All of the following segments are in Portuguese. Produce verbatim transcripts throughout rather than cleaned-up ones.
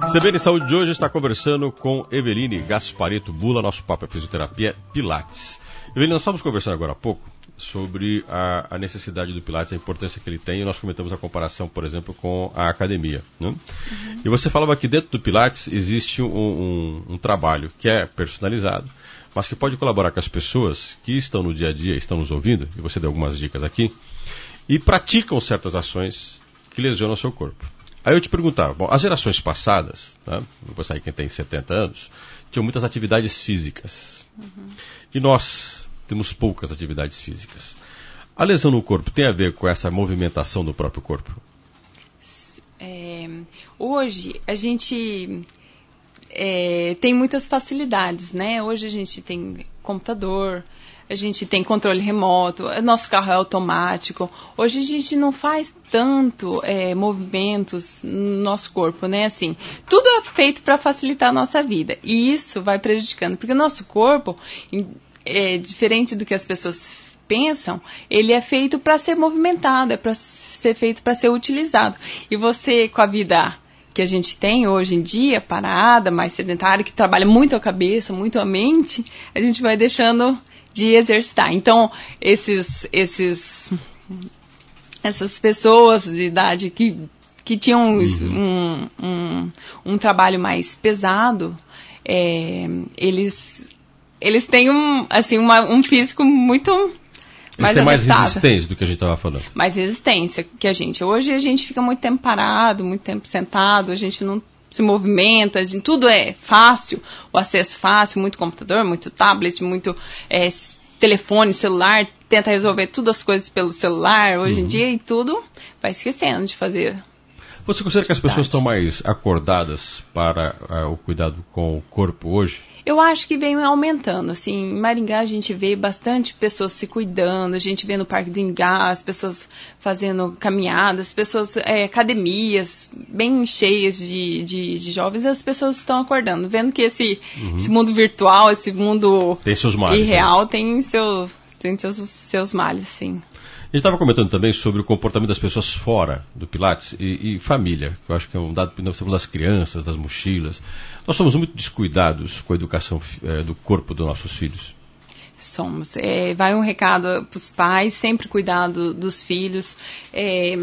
C B N Saúde de hoje está conversando com Eveline Gasparetto Bula, nosso papo é fisioterapia Pilates. Eveline, nós estávamos conversando agora há pouco sobre a, a necessidade do Pilates, a importância que ele tem, e nós comentamos a comparação, por exemplo, com a academia, né? Uhum. E você falava que dentro do Pilates existe um, um, um trabalho que é personalizado, mas que pode colaborar com as pessoas que estão no dia a dia, estão nos ouvindo, e você deu algumas dicas aqui, e praticam certas ações que lesionam o seu corpo. Aí eu te perguntava, bom, as gerações passadas, tá? Vou pensar aí quem tem setenta anos, tinham muitas atividades físicas. Uhum. E nós temos poucas atividades físicas. A lesão no corpo tem a ver com essa movimentação do próprio corpo? É, hoje a gente é, tem muitas facilidades, né? Hoje a gente tem computador, a gente tem controle remoto, nosso carro é automático. Hoje a gente não faz tanto é, movimentos no nosso corpo, né? Assim, tudo é feito para facilitar a nossa vida. E isso vai prejudicando, porque o nosso corpo, é, diferente do que as pessoas pensam, ele é feito para ser movimentado, é para ser feito para ser utilizado. E você, com a vida que a gente tem hoje em dia, parada, mais sedentária, que trabalha muito a cabeça, muito a mente, a gente vai deixando de exercitar. Então, esses, esses, essas pessoas de idade que, que tinham uhum. um, um, um trabalho mais pesado, é, eles, eles têm um, assim, uma, um físico muito mais Eles têm mais adaptado. resistência do que a gente estava falando. Mais resistência que a gente. Hoje a gente fica muito tempo parado, muito tempo sentado, a gente não se movimenta, de, tudo é fácil, o acesso fácil, muito computador, muito tablet, muito é, telefone, celular, tenta resolver todas as coisas pelo celular hoje uhum. em dia e tudo vai esquecendo de fazer. Você considera que as pessoas estão mais acordadas para uh, o cuidado com o corpo hoje? Eu acho que vem aumentando, assim, em Maringá a gente vê bastante pessoas se cuidando, a gente vê no Parque do Ingá as pessoas fazendo caminhadas, pessoas, é, academias bem cheias de, de, de jovens, as pessoas estão acordando, vendo que esse, uhum. esse mundo virtual, esse mundo tem seus males, irreal, né? tem, seu, tem seus, seus males, sim. A gente estava comentando também sobre o comportamento das pessoas fora do Pilates e, e família, que eu acho que é um dado das crianças, das mochilas. Nós somos muito descuidados com a educação é, do corpo dos nossos filhos. Somos. É, vai um recado para os pais, sempre cuidar do, dos filhos, é,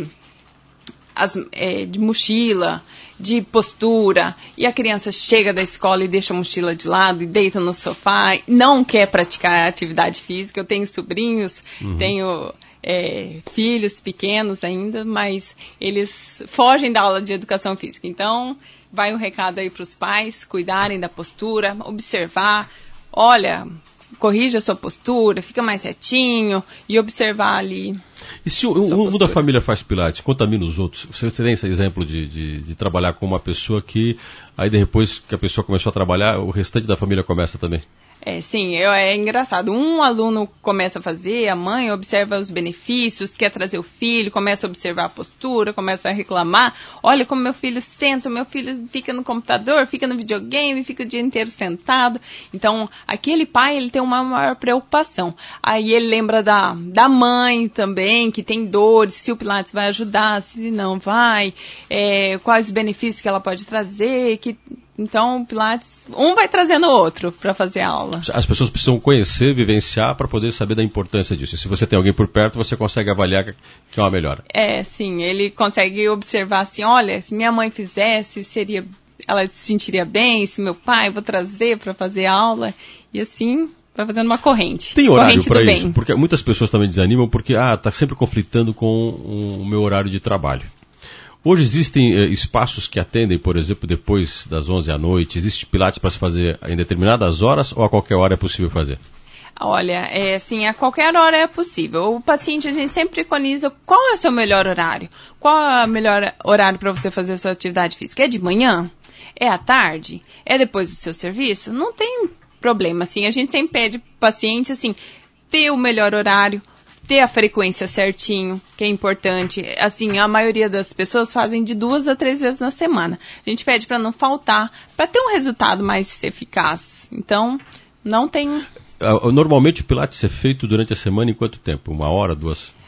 as, é, de mochila, de postura, e a criança chega da escola e deixa a mochila de lado e deita no sofá, não quer praticar atividade física. Eu tenho sobrinhos, uhum. tenho... É, filhos pequenos ainda, mas eles fogem da aula de educação física. Então, vai um recado aí para os pais cuidarem da postura, observar, olha, corrija a sua postura, fica mais retinho e observar ali. E se um, um da família faz Pilates, contamina os outros? Você tem esse exemplo de, de, de trabalhar com uma pessoa que, aí depois que a pessoa começou a trabalhar, o restante da família começa também? É, sim, eu, é engraçado. Um aluno começa a fazer, a mãe observa os benefícios, quer trazer o filho, começa a observar a postura, começa a reclamar. Olha como meu filho senta, meu filho fica no computador, fica no videogame, fica o dia inteiro sentado. Então, aquele pai, ele tem uma maior preocupação. Aí ele lembra da, da mãe também, que tem dores, se o Pilates vai ajudar, se não vai, é, quais os benefícios que ela pode trazer, que... Então, o Pilates, um vai trazendo o outro para fazer a aula. As pessoas precisam conhecer, vivenciar, para poder saber da importância disso. E se você tem alguém por perto, você consegue avaliar que é uma melhora. É, sim. Ele consegue observar assim, olha, se minha mãe fizesse, seria, ela se sentiria bem. Se meu pai, vou trazer para fazer a aula. E assim, vai fazendo uma corrente. Tem horário para isso? Porque muitas pessoas também desanimam porque, ah, tá sempre conflitando com o meu horário de trabalho. Hoje existem eh, espaços que atendem, por exemplo, depois das onze à noite? Existe Pilates para se fazer em determinadas horas ou a qualquer hora é possível fazer? Olha, é assim, a qualquer hora é possível. O paciente, a gente sempre preconiza qual é o seu melhor horário. Qual é o melhor horário para você fazer a sua atividade física? É de manhã? É à tarde? É depois do seu serviço? Não tem problema, assim. A gente sempre pede para o paciente, assim, ter o melhor horário, ter a frequência certinho, que é importante. Assim, a maioria das pessoas fazem de duas a três vezes na semana. A gente pede para não faltar, para ter um resultado mais eficaz. Então, não tem... Normalmente o Pilates é feito durante a semana em quanto tempo? Uma hora, duas?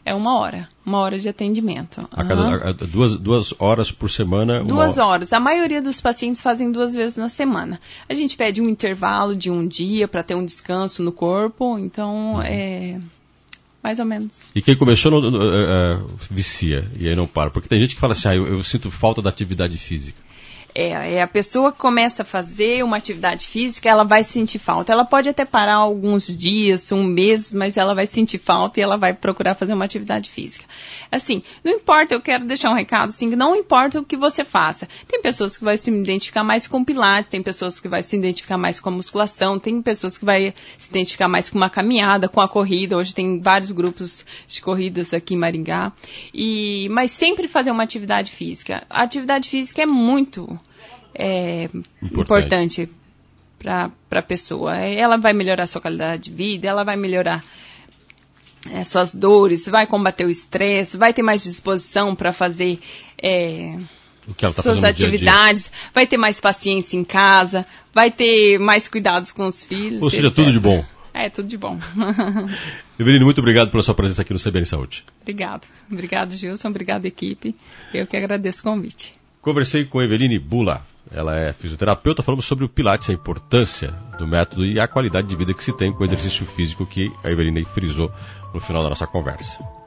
É uma hora, uma hora de atendimento. A cada, uhum. a, a, duas, duas horas por semana? Duas uma... horas. A maioria dos pacientes fazem duas vezes na semana. A gente pede um intervalo de um dia para ter um descanso no corpo, então uhum. é mais ou menos. E quem começou não, não, é, vicia, e aí não para. Porque tem gente que fala assim, ah, eu, eu sinto falta da atividade física. É, é, a pessoa que começa a fazer uma atividade física, ela vai sentir falta. Ela pode até parar alguns dias, um mês, mas ela vai sentir falta e ela vai procurar fazer uma atividade física. Assim, não importa, eu quero deixar um recado, assim, não importa o que você faça. Tem pessoas que vão se identificar mais com pilates, tem pessoas que vão se identificar mais com a musculação, tem pessoas que vão se identificar mais com uma caminhada, com a corrida. Hoje tem vários grupos de corridas aqui em Maringá. E, mas sempre fazer uma atividade física. A atividade física é muito... É importante, importante para a pessoa. Ela vai melhorar a sua qualidade de vida, ela vai melhorar é, suas dores, vai combater o estresse, vai ter mais disposição para fazer é, o que ela tá suas atividades, dia dia. Vai ter mais paciência em casa, vai ter mais cuidados com os filhos. Ou seja, etcétera. Tudo de bom. É, tudo de bom. Eveline, muito obrigado pela sua presença aqui no C B N Saúde. Obrigado. Obrigado, Gilson. Obrigado, equipe. Eu que agradeço o convite. Conversei com Eveline Bula. Ela é fisioterapeuta, falamos sobre o Pilates, a importância do método e a qualidade de vida que se tem com o exercício físico que a Eveline frisou no final da nossa conversa.